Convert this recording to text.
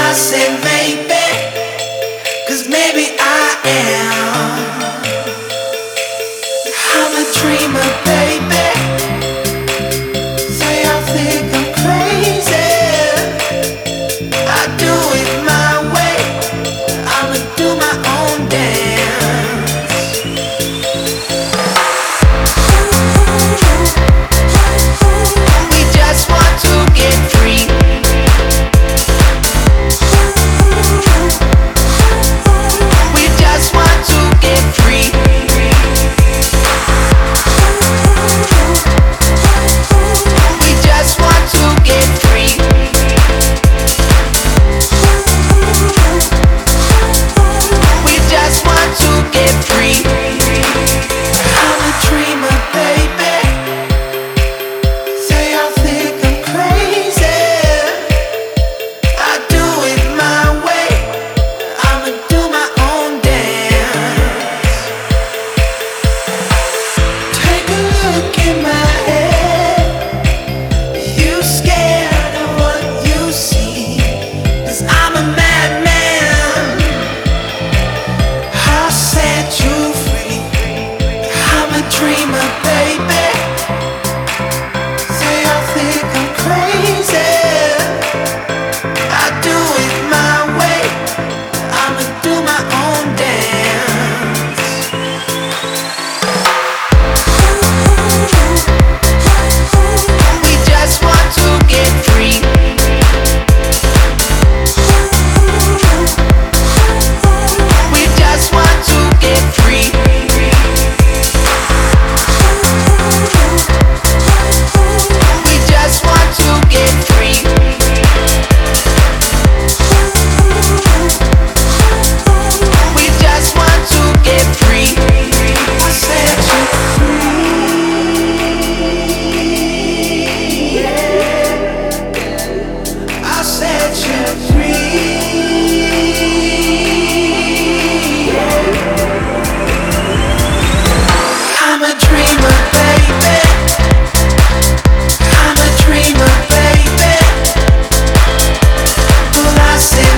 I said maybe, 'cause maybe I am. I'm a dreamer, baby. Say I think I'm crazy. I do it my way. I'ma do my own dance. We just want to get free. We just want to get free. We just want to get free. We just want to get free. I'm a dreamer, baby. Say I think I'm crazy. I do it my way. I'ma do my own dance. Take a look in my head. You scared of what you see? 'Cause I'm a madman. I'll set you free. I'm a dreamer, baby. Say I think I'm crazy. I do it my way. I'ma do my own dance. We just want to get free. We just want to get free. We just want to get free. We just want to get free. I said you free. I said you free. I'm a dreamer, baby. I'm a dreamer, baby. Well, I said